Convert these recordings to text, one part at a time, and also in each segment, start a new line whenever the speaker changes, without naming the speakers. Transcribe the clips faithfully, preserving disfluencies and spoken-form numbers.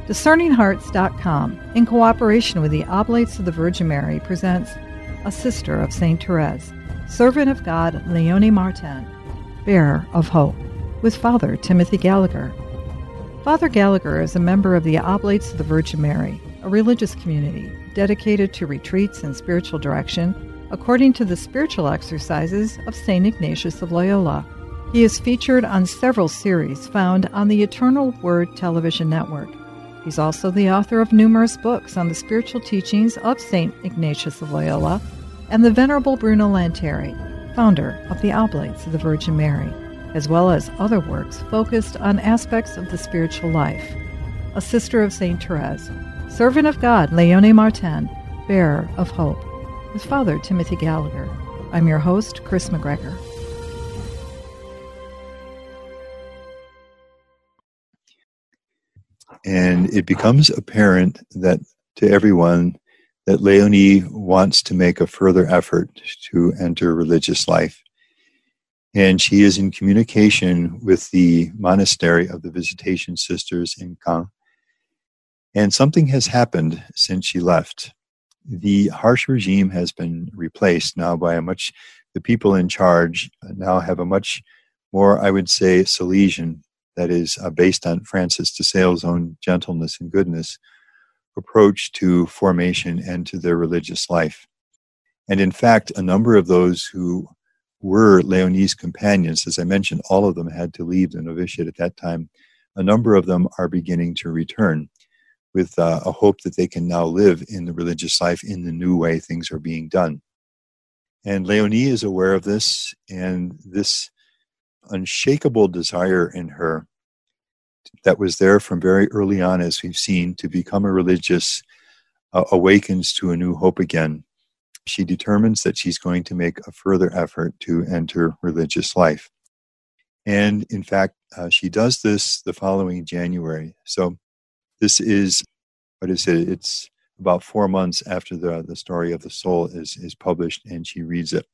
Discerning Hearts dot com, in cooperation with the Oblates of the Virgin Mary, presents A Sister of Saint Therese, Servant of God Léonie Martin, Bearer of Hope, with Father Timothy Gallagher. Father Gallagher is a member of the Oblates of the Virgin Mary, a religious community dedicated to retreats and spiritual direction according to the spiritual exercises of Saint Ignatius of Loyola. He is featured on several series found on the Eternal Word television network. He's also the author of numerous books on the spiritual teachings of Saint Ignatius of Loyola and the Venerable Bruno Lanteri, founder of the Oblates of the Virgin Mary, as well as other works focused on aspects of the spiritual life. A Sister of Saint Therese, Servant of God Léonie Martin, Bearer of Hope, with Father Timothy Gallagher. I'm your host, Chris McGregor.
And it becomes apparent that to everyone that Léonie wants to make a further effort to enter religious life. And she is in communication with the monastery of the Visitation Sisters in Caen. And something has happened since she left. The harsh regime has been replaced now by a much, the people in charge now have a much more, I would say, Salesian, that is uh, based on Francis de Sales' own gentleness and goodness, approach to formation and to their religious life. And in fact, a number of those who were Léonie's companions, as I mentioned, all of them had to leave the novitiate at that time. A number of them are beginning to return with uh, a hope that they can now live in the religious life in the new way things are being done. And Léonie is aware of this, and this unshakable desire in her that was there from very early on, as we've seen, to become a religious uh, awakens to a new hope again. She determines that she's going to make a further effort to enter religious life. And in fact, uh, she does this the following January. So this is, what is it? It's about four months after the, the story of the soul is, is published, and she reads it.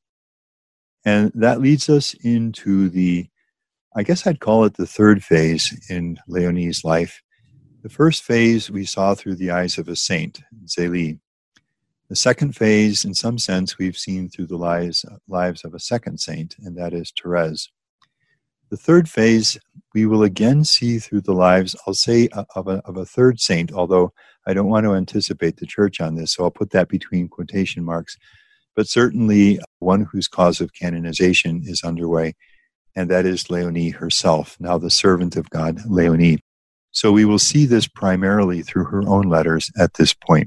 And that leads us into the, I guess I'd call it the third phase in Léonie's life. The first phase we saw through the eyes of a saint, Zélie. The second phase, in some sense, we've seen through the lives, lives of a second saint, and that is Therese. The third phase, we will again see through the lives, I'll say, of a, of a third saint, although I don't want to anticipate the church on this, so I'll put that between quotation marks. But certainly one whose cause of canonization is underway, and that is Léonie herself, now the servant of God, Léonie. So we will see this primarily through her own letters at this point.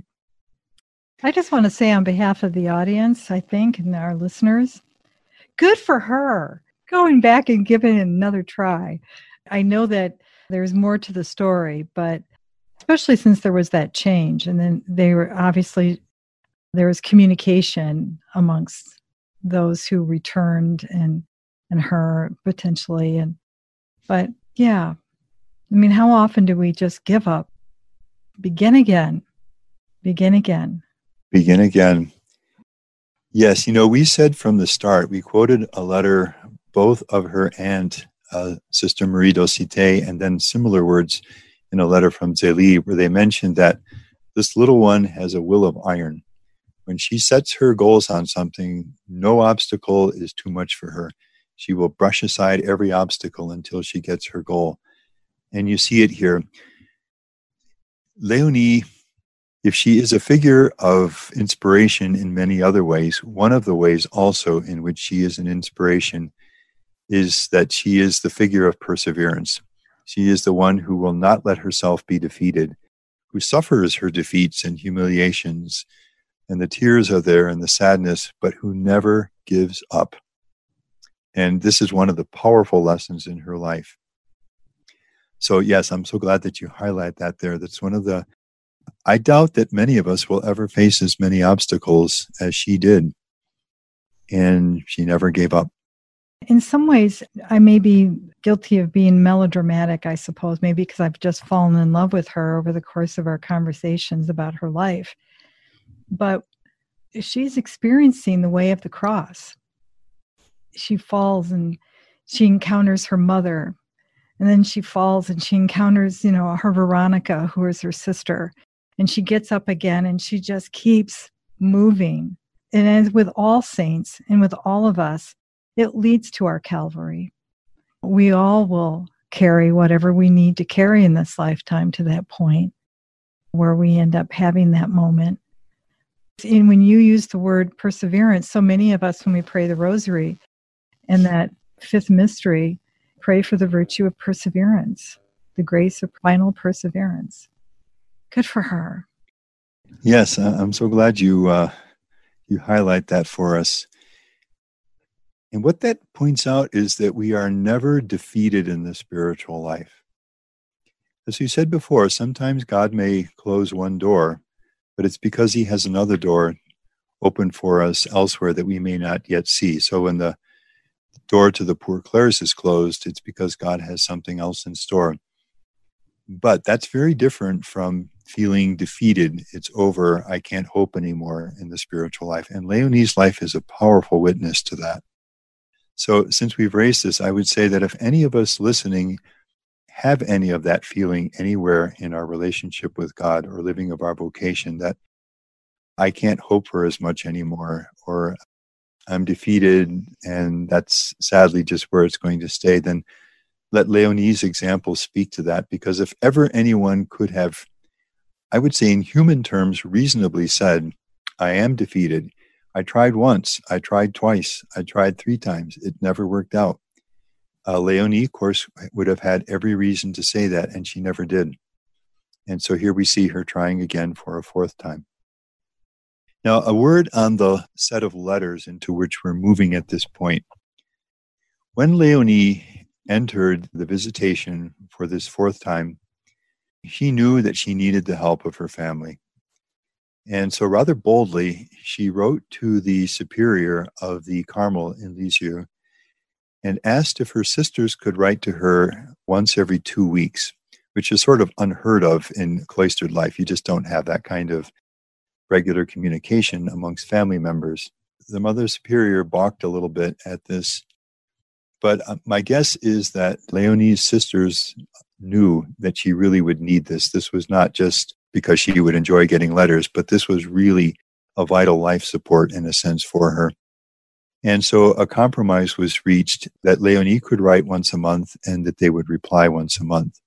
I just want to say on behalf of the audience, I think, and our listeners, good for her, going back and giving it another try. I know that there's more to the story, but especially since there was that change, and then they were obviously, there was communication amongst those who returned and and her potentially. And but yeah, I mean, how often do we just give up? Begin again. Begin again.
Begin again. Yes, you know, we said from the start, we quoted a letter both of her aunt, uh, Sister Marie d'Aucité, and then similar words in a letter from Zélie, where they mentioned that this little one has a will of iron. When she sets her goals on something, no obstacle is too much for her. She will brush aside every obstacle until she gets her goal. And you see it here. Léonie, if she is a figure of inspiration in many other ways, one of the ways also in which she is an inspiration is that she is the figure of perseverance. She is the one who will not let herself be defeated, who suffers her defeats and humiliations, and the tears are there and the sadness, but who never gives up. And this is one of the powerful lessons in her life. So yes, I'm so glad that you highlight that there. That's one of the, I doubt that many of us will ever face as many obstacles as she did. And she never gave up.
In some ways, I may be guilty of being melodramatic, I suppose, maybe because I've just fallen in love with her over the course of our conversations about her life. But she's experiencing the way of the cross. She falls and she encounters her mother And then she falls and she encounters, you know, her Veronica, who is her sister. And she gets up again and she just keeps moving. And as with all saints and with all of us, it leads to our Calvary. We all will carry whatever we need to carry in this lifetime to that point where we end up having that moment. And when you use the word perseverance, so many of us, when we pray the rosary and that fifth mystery, pray for the virtue of perseverance, the grace of final perseverance. Good for her.
Yes, I'm so glad you uh, you highlight that for us. And what that points out is that we are never defeated in the spiritual life. As you said before, sometimes God may close one door, but it's because he has another door open for us elsewhere that we may not yet see. So when the door to the Poor Clares is closed, it's because God has something else in store. But that's very different from feeling defeated. It's over. I can't hope anymore in the spiritual life. And Leonie's life is a powerful witness to that. So since we've raised this, I would say that if any of us listening have any of that feeling anywhere in our relationship with God or living of our vocation, that I can't hope for as much anymore, or I'm defeated and that's sadly just where it's going to stay, then let Leonie's example speak to that. Because if ever anyone could have, I would say in human terms, reasonably said, I am defeated. I tried once, I tried twice, I tried three times. It never worked out. Uh, Leonie, of course, would have had every reason to say that, and she never did. And so here we see her trying again for a fourth time. Now, a word on the set of letters into which we're moving at this point. When Leonie entered the visitation for this fourth time, she knew that she needed the help of her family. And so rather boldly, she wrote to the superior of the Carmel in Lisieux and asked if her sisters could write to her once every two weeks, which is sort of unheard of in cloistered life. You just don't have that kind of regular communication amongst family members. The Mother Superior balked a little bit at this, but my guess is that Leonie's sisters knew that she really would need this. This was not just because she would enjoy getting letters, but this was really a vital life support in a sense for her. And so a compromise was reached that Leonie could write once a month and that they would reply once a month.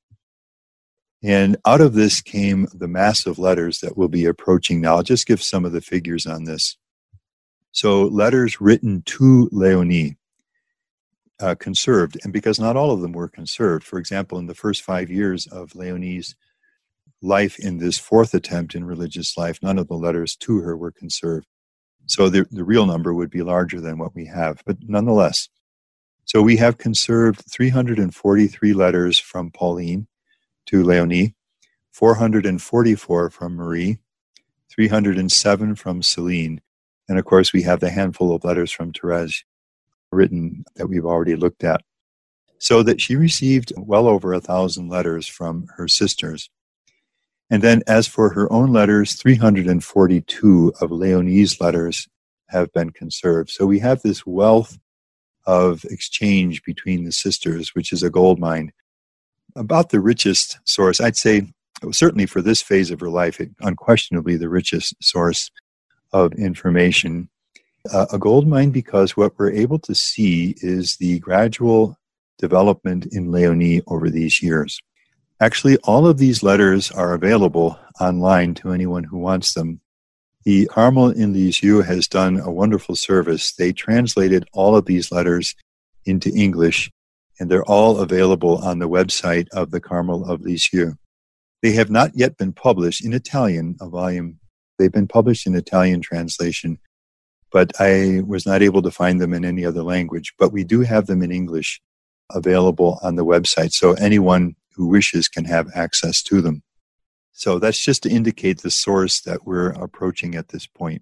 And out of this came the mass of letters that we'll be approaching now. I'll just give some of the figures on this. So letters written to Leonie, uh, conserved, and because not all of them were conserved. For example, in the first five years of Leonie's life in this fourth attempt in religious life, none of the letters to her were conserved. So the, the real number would be larger than what we have, but nonetheless. So we have conserved three hundred forty-three letters from Pauline to Leonie, four hundred forty-four from Marie, three hundred seven from Celine, and of course we have the handful of letters from Therese written that we've already looked at. So that she received well over a thousand letters from her sisters. And then as for her own letters, three hundred forty-two of Leonie's letters have been conserved. So we have this wealth of exchange between the sisters, which is a gold mine. About the richest source, I'd say, certainly for this phase of her life, it, unquestionably the richest source of information. Uh, a gold mine because what we're able to see is the gradual development in Leonie over these years. Actually, all of these letters are available online to anyone who wants them. The Carmel in Lisieux has done a wonderful service. They translated all of these letters into English, and they're all available on the website of the Carmel of Lisieux. They have not yet been published in Italian, a volume. They've been published in Italian translation, but I was not able to find them in any other language. But we do have them in English available on the website, so anyone who wishes can have access to them. So that's just to indicate the source that we're approaching at this point.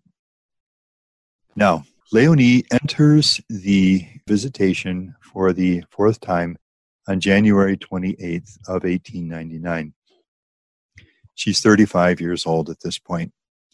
Now, Leonie enters the visitation for the fourth time on January twenty-eighth of eighteen ninety-nine. She's thirty-five years old at this point.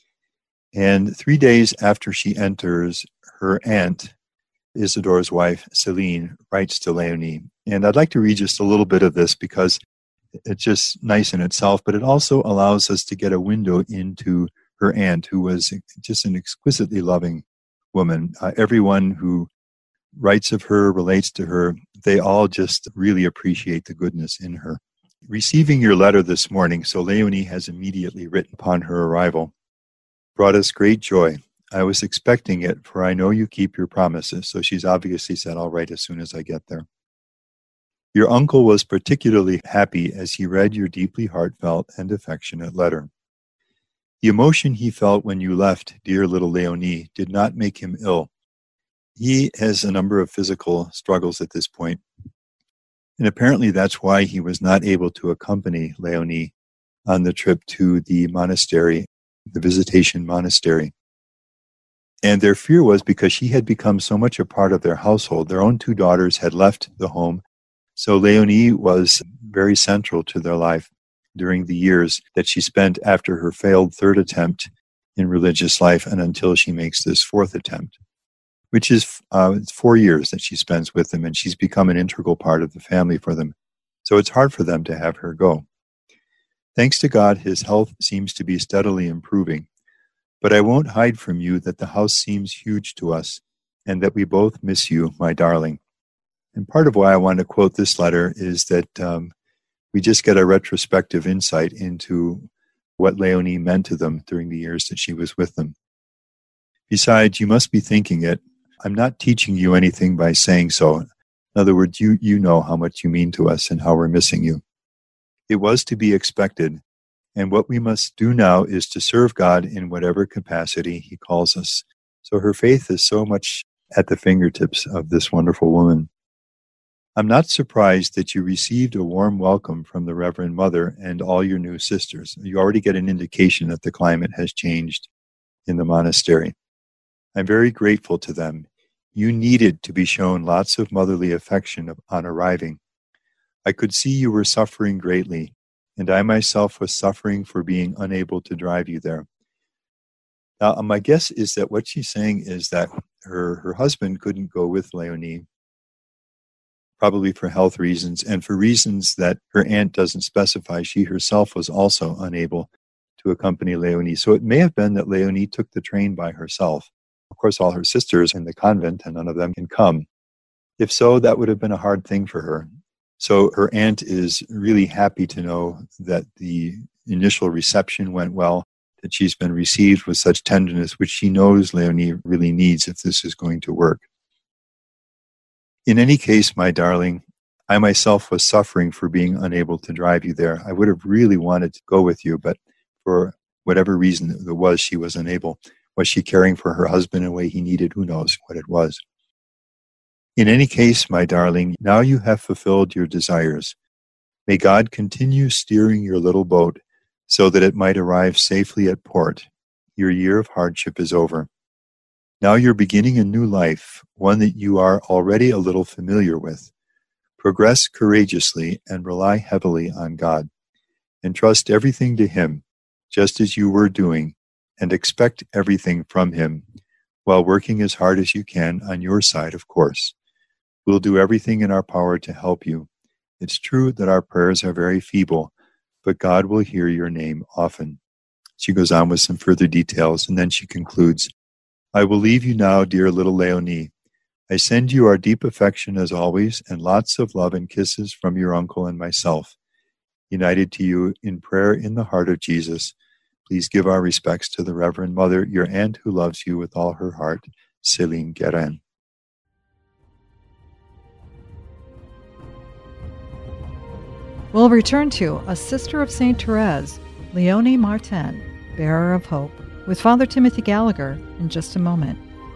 And three days after she enters, her aunt, Isidore's wife, Celine, writes to Leonie And I'd like to read just a little bit of this because it's just nice in itself, but it also allows us to get a window into her aunt, who was just an exquisitely loving woman. Uh, everyone who writes of her, relates to her, they all just really appreciate the goodness in her. Receiving your letter this morning, so Leonie has immediately written upon her arrival, brought us great joy. I was expecting it, for I know you keep your promises. So she's obviously said, I'll write as soon as I get there. Your uncle was particularly happy as he read your deeply heartfelt and affectionate letter. The emotion he felt when you left, dear little Leonie, did not make him ill. He has a number of physical struggles at this point, and apparently that's why he was not able to accompany Leonie on the trip to the monastery, the Visitation Monastery. And their fear was because she had become so much a part of their household. Their own two daughters had left the home, so Leonie was very central to their life during the years that she spent after her failed third attempt in religious life and until she makes this fourth attempt, which is uh, four years that she spends with them, and she's become an integral part of the family for them. So it's hard for them to have her go. Thanks to God, his health seems to be steadily improving. But I won't hide from you that the house seems huge to us and that we both miss you, my darling. And part of why I want to quote this letter is that um, we just get a retrospective insight into what Leonie meant to them during the years that she was with them. Besides, you must be thinking it. I'm not teaching you anything by saying so. In other words, you, you know how much you mean to us and how we're missing you. It was to be expected, and what we must do now is to serve God in whatever capacity he calls us. So her faith is so much at the fingertips of this wonderful woman. I'm not surprised that you received a warm welcome from the Reverend Mother and all your new sisters. You already get an indication that the climate has changed in the monastery. I'm very grateful to them. You needed to be shown lots of motherly affection on arriving. I could see you were suffering greatly, and I myself was suffering for being unable to drive you there. Now, my guess is that what she's saying is that her, her husband couldn't go with Leonie, probably for health reasons, and for reasons that her aunt doesn't specify. She herself was also unable to accompany Leonie. So it may have been that Leonie took the train by herself. Of course, all her sisters in the convent, and none of them can come. If so, that would have been a hard thing for her. So her aunt is really happy to know that the initial reception went well, that she's been received with such tenderness, which she knows Leonie really needs if this is going to work. In any case, my darling, I myself was suffering for being unable to drive you there. I would have really wanted to go with you, but for whatever reason there was, she was unable. Was she caring for her husband in a way he needed? Who knows what it was. In any case, my darling, now you have fulfilled your desires. May God continue steering your little boat so that it might arrive safely at port. Your year of hardship is over. Now you're beginning a new life, one that you are already a little familiar with. Progress courageously and rely heavily on God. Entrust everything to Him, just as you were doing, and expect everything from Him, while working as hard as you can on your side, of course. We'll do everything in our power to help you. It's true that our prayers are very feeble, but God will hear your name often. She goes on with some further details, and then she concludes, I will leave you now, dear little Leonie. I send you our deep affection as always, and lots of love and kisses from your uncle and myself. United to you in prayer in the heart of Jesus, please give our respects to the Reverend Mother, your aunt who loves you with all her heart, Céline Guérin.
We'll return to A Sister of Saint Therese, Leonie Martin, Bearer of Hope, with Father Timothy Gallagher in just a moment.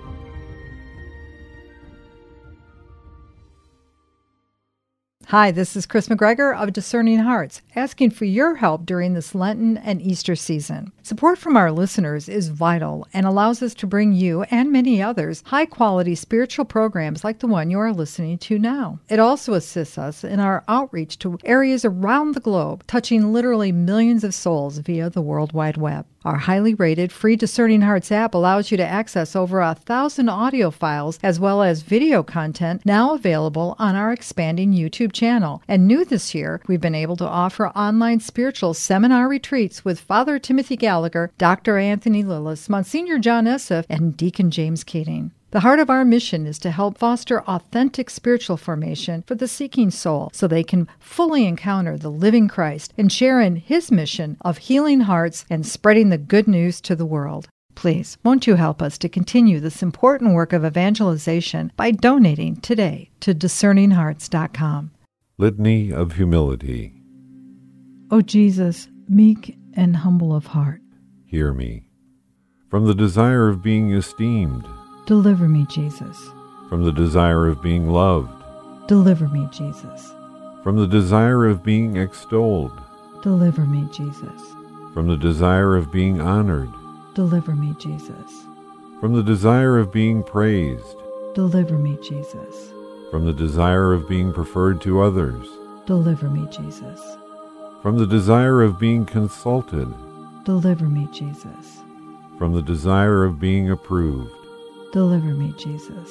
Hi, this is Chris McGregor of Discerning Hearts, asking for your help during this Lenten and Easter season. Support from our listeners is vital and allows us to bring you and many others high-quality spiritual programs like the one you are listening to now. It also assists us in our outreach to areas around the globe, touching literally millions of souls via the World Wide Web. Our highly rated free Discerning Hearts app allows you to access over a thousand audio files as well as video content now available on our expanding YouTube channel. And new this year, we've been able to offer online spiritual seminar retreats with Father Timothy Gallagher, Doctor Anthony Lillis, Monsignor John Esseff, and Deacon James Keating. The heart of our mission is to help foster authentic spiritual formation for the seeking soul so they can fully encounter the living Christ and share in His mission of healing hearts and spreading the good news to the world. Please, won't you help us to continue this important work of evangelization by donating today to discerning hearts dot com.
Litany of Humility.
O Jesus, meek and humble of heart,
Hear me. From the desire of being esteemed,
deliver me, Jesus.
from the desire of being loved,
Deliver me, Jesus.
from the desire of being extolled,
Deliver me, Jesus.
from the desire of being honored,
Deliver me, Jesus.
from the desire of being praised,
Deliver me, Jesus.
from the desire of being preferred to others,
Deliver me, Jesus.
from the desire of being consulted,
Deliver me, Jesus.
from the desire of being approved,
Deliver me, Jesus.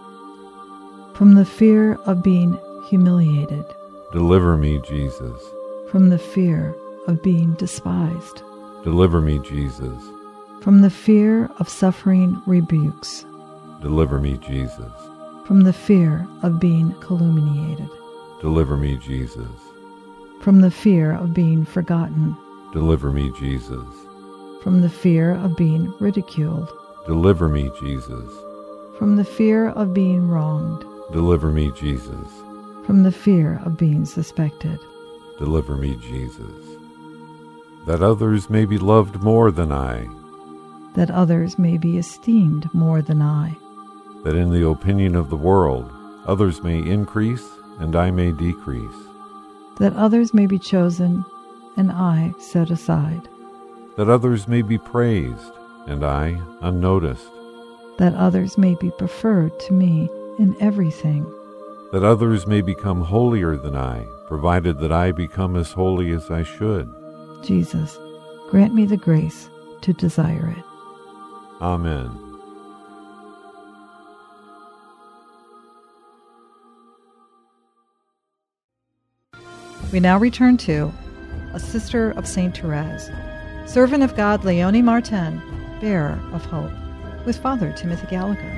From the fear of being humiliated,
deliver me, Jesus.
from the fear of being despised,
Deliver me, Jesus.
from the fear of suffering rebukes,
Deliver me, Jesus.
from the fear of being calumniated,
Deliver me, Jesus.
from the fear of being forgotten,
Deliver me, Jesus.
from the fear of being ridiculed,
Deliver me, Jesus.
from the fear of being wronged,
Deliver me, Jesus.
from the fear of being suspected,
Deliver me, Jesus. That others may be loved more than I,
that others may be esteemed more than I,
that in the opinion of the world others may increase and I may decrease,
that others may be chosen and I set aside,
that others may be praised and I unnoticed,
that others may be preferred to me in everything,
that others may become holier than I, provided that I become as holy as I should.
Jesus, grant me the grace to desire it.
Amen.
We now return to A Sister of Saint Therese, Servant of God Leonie Martin, Bearer of Hope, with Father Timothy Gallagher.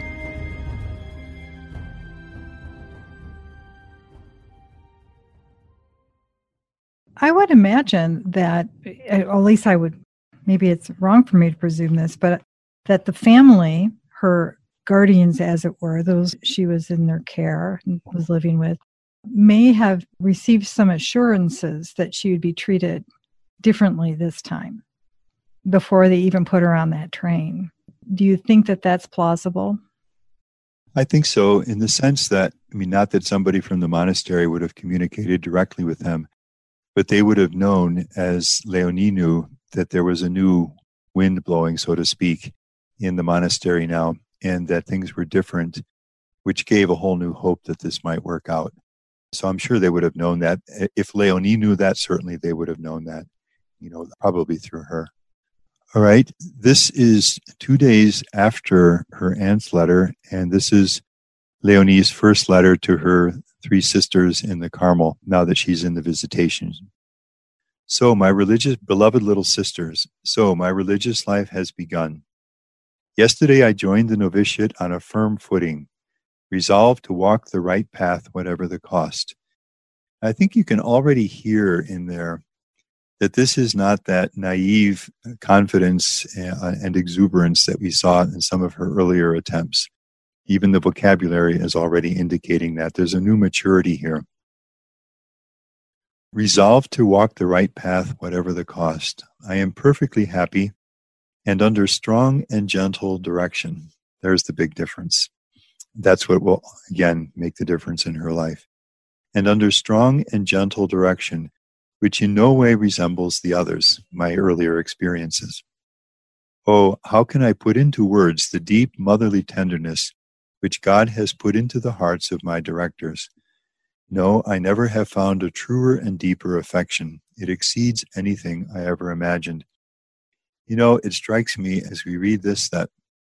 I would imagine that, at least I would, maybe it's wrong for me to presume this, but that the family, her guardians as it were, those she was in their care and was living with, may have received some assurances that she would be treated differently this time before they even put her on that train. Do you think that that's plausible?
I think so, in the sense that, I mean, not that somebody from the monastery would have communicated directly with them, but they would have known, as Leonie knew, that there was a new wind blowing, so to speak, in the monastery now, and that things were different, which gave a whole new hope that this might work out. So I'm sure they would have known that. If Leonie knew that, certainly they would have known that, you know, probably through her. All right, this is two days after her aunt's letter, and this is Leonie's first letter to her three sisters in the Carmel, now that she's in the visitation. So, my religious, beloved little sisters, so my religious life has begun. Yesterday I joined the novitiate on a firm footing, resolved to walk the right path, whatever the cost. I think you can already hear in there that this is not that naive confidence and exuberance that we saw in some of her earlier attempts. Even the vocabulary is already indicating that there's a new maturity here. Resolved to walk the right path, whatever the cost. I am perfectly happy and under strong and gentle direction. There's the big difference. That's what will, again, make the difference in her life. And under strong and gentle direction, which in no way resembles the others, my earlier experiences. Oh, how can I put into words the deep motherly tenderness which God has put into the hearts of my directors? No, I never have found a truer and deeper affection. It exceeds anything I ever imagined. You know, it strikes me as we read this that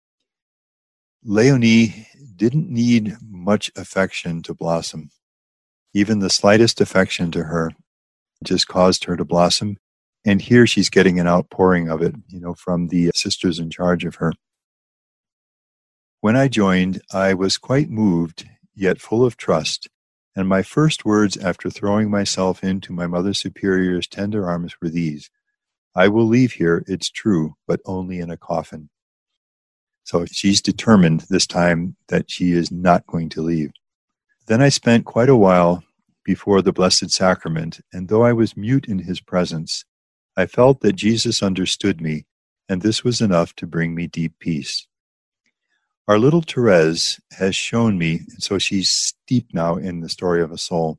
Leonie didn't need much affection to blossom. Even the slightest affection to her just caused her to blossom. And here she's getting an outpouring of it, you know, from the sisters in charge of her. When I joined, I was quite moved, yet full of trust, and my first words after throwing myself into my Mother Superior's tender arms were these: I will leave here, it's true, but only in a coffin. So she's determined this time that she is not going to leave. Then I spent quite a while before the Blessed Sacrament, and though I was mute in his presence, I felt that Jesus understood me, and this was enough to bring me deep peace. Our little Therese has shown me, and so she's steeped now in the story of a soul,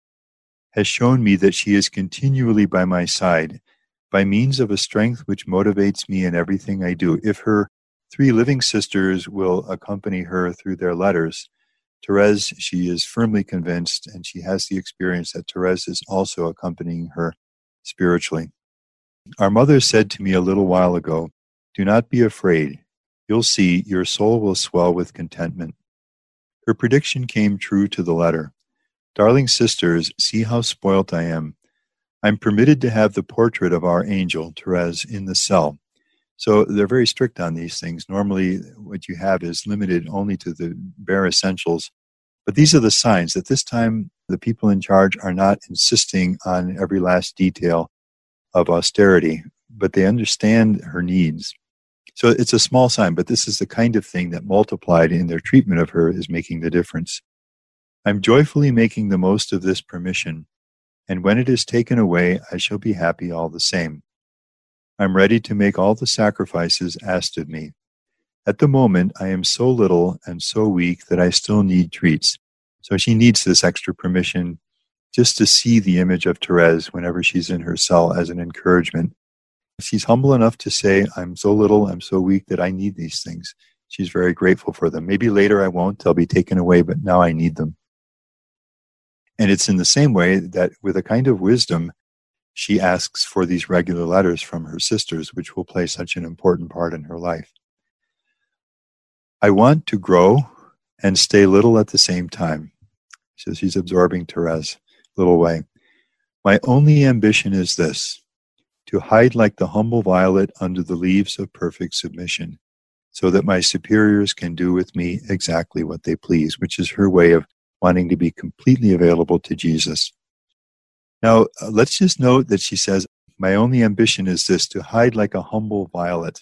has shown me that she is continually by my side, by means of a strength which motivates me in everything I do. If her three living sisters will accompany her through their letters, Therese, she is firmly convinced, and she has the experience that Therese is also accompanying her spiritually. Our mother said to me a little while ago, do not be afraid. You'll see, your soul will swell with contentment. Her prediction came true to the letter. Darling sisters, see how spoilt I am. I'm permitted to have the portrait of our angel, Therese, in the cell. So they're very strict on these things. Normally, what you have is limited only to the bare essentials. But these are the signs that this time the people in charge are not insisting on every last detail of austerity, but they understand her needs. So it's a small sign, but this is the kind of thing that multiplied in their treatment of her is making the difference. I'm joyfully making the most of this permission, and when it is taken away, I shall be happy all the same. I'm ready to make all the sacrifices asked of me. At the moment, I am so little and so weak that I still need treats. So she needs this extra permission just to see the image of Therese whenever she's in her cell as an encouragement. She's humble enough to say, I'm so little, I'm so weak that I need these things. She's very grateful for them. Maybe later I won't, they'll be taken away, but now I need them. And it's in the same way that with a kind of wisdom, she asks for these regular letters from her sisters, which will play such an important part in her life. I want to grow and stay little at the same time. So she's absorbing Therese little way. My only ambition is this, to hide like the humble violet under the leaves of perfect submission, so that my superiors can do with me exactly what they please, which is her way of wanting to be completely available to Jesus. Now, uh, let's just note that she says, my only ambition is this, to hide like a humble violet.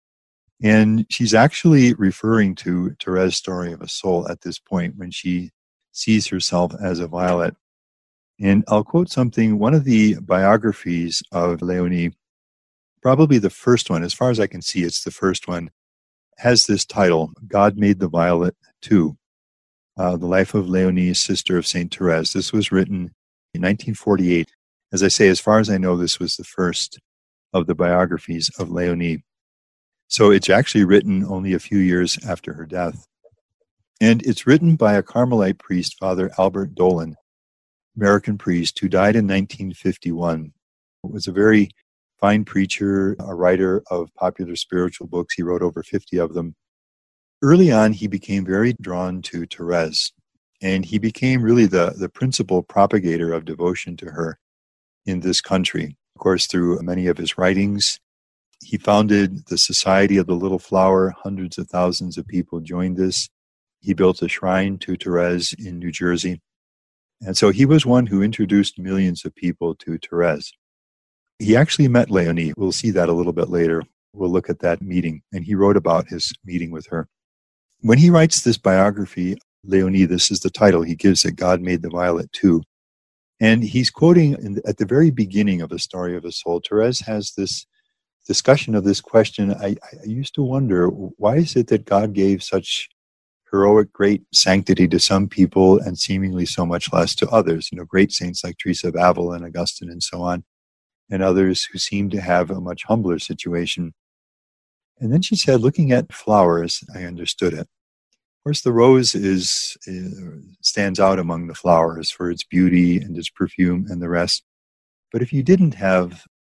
And she's actually referring to Therese's story of a soul at this point when she sees herself as a violet. And I'll quote something, one of the biographies of Leonie, probably the first one, as far as I can see, it's the first one, has this title, God Made the Violet Too, uh, The Life of Leonie, Sister of Saint Therese. This was written in nineteen forty-eight. As I say, as far as I know, this was the first of the biographies of Leonie. So it's actually written only a few years after her death. And it's written by a Carmelite priest, Father Albert Dolan, American priest, who died in nineteen fifty-one. He was a very fine preacher, a writer of popular spiritual books. He wrote over fifty of them. Early on, he became very drawn to Therese, and he became really the, the principal propagator of devotion to her in this country. Of course, through many of his writings, he founded the Society of the Little Flower. Hundreds of thousands of people joined this. He built a shrine to Therese in New Jersey. And so he was one who introduced millions of people to Therese. He actually met Leonie. We'll see that a little bit later. We'll look at that meeting. And he wrote about his meeting with her. When he writes this biography, Leonie, this is the title he gives it, God Made the Violet Too. And he's quoting in, at the very beginning of the story of a soul, Therese has this discussion of this question. I, I used to wonder, why is it that God gave such heroic, great sanctity to some people and seemingly so much less to others? You know, great saints like Teresa of Avila and Augustine and so on, and others who seem to have a much humbler situation. And then she said, looking at flowers, I understood it. Of course, the rose is uh, stands out among the flowers for its beauty and its perfume and the rest. But if you didn't have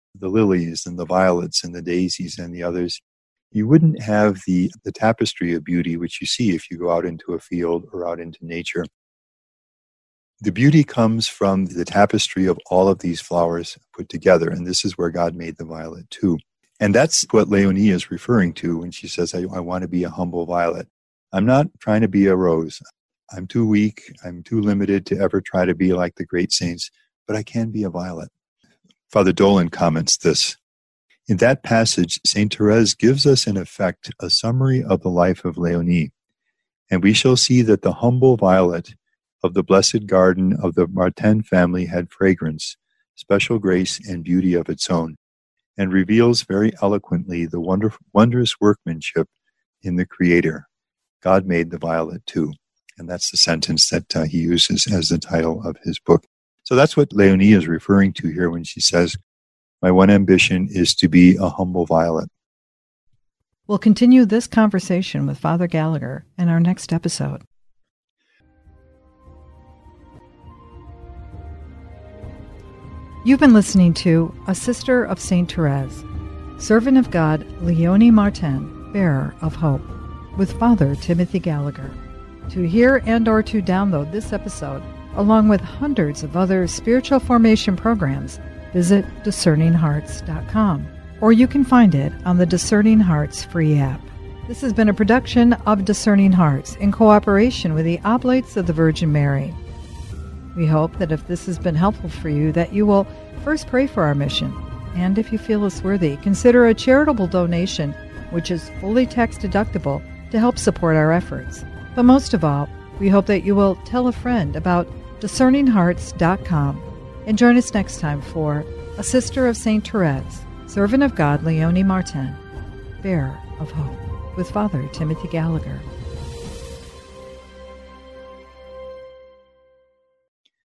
the lilies and the violets and the daisies and the others, you wouldn't have the, the tapestry of beauty which you see if you go out into a field or out into nature. The beauty comes from the tapestry of all of these flowers put together, and this is where God made the violet too. And that's what Léonie is referring to when she says, I, I want to be a humble violet. I'm not trying to be a rose. I'm too weak. I'm too limited to ever try to be like the great saints, but I can be a violet. Father Dolan comments this. In that passage, Saint Therese gives us, in effect, a summary of the life of Léonie, and we shall see that the humble violet of the blessed garden of the Martin family had fragrance, special grace, and beauty of its own, and reveals very eloquently the wonder, wondrous workmanship in the Creator. God made the violet too. And that's the sentence that uh, he uses as the title of his book. So that's what Léonie is referring to here when she says, my one ambition is to be a humble violet.
We'll continue this conversation with Father Gallagher in our next episode. You've been listening to A Sister of Saint Therese, Servant of God, Léonie Martin, Bearer of Hope, with Father Timothy Gallagher. To hear and or to download this episode, along with hundreds of other spiritual formation programs, visit discerning hearts dot com, or you can find it on the Discerning Hearts free app. This has been a production of Discerning Hearts in cooperation with the Oblates of the Virgin Mary. We hope that if this has been helpful for you, that you will first pray for our mission, and if you feel us worthy, consider a charitable donation, which is fully tax deductible, to help support our efforts. But most of all, we hope that you will tell a friend about discerning hearts dot com and join us next time for A Sister of Saint Therese, Servant of God, Léonie Martin, Bearer of Hope, with Father Timothy Gallagher.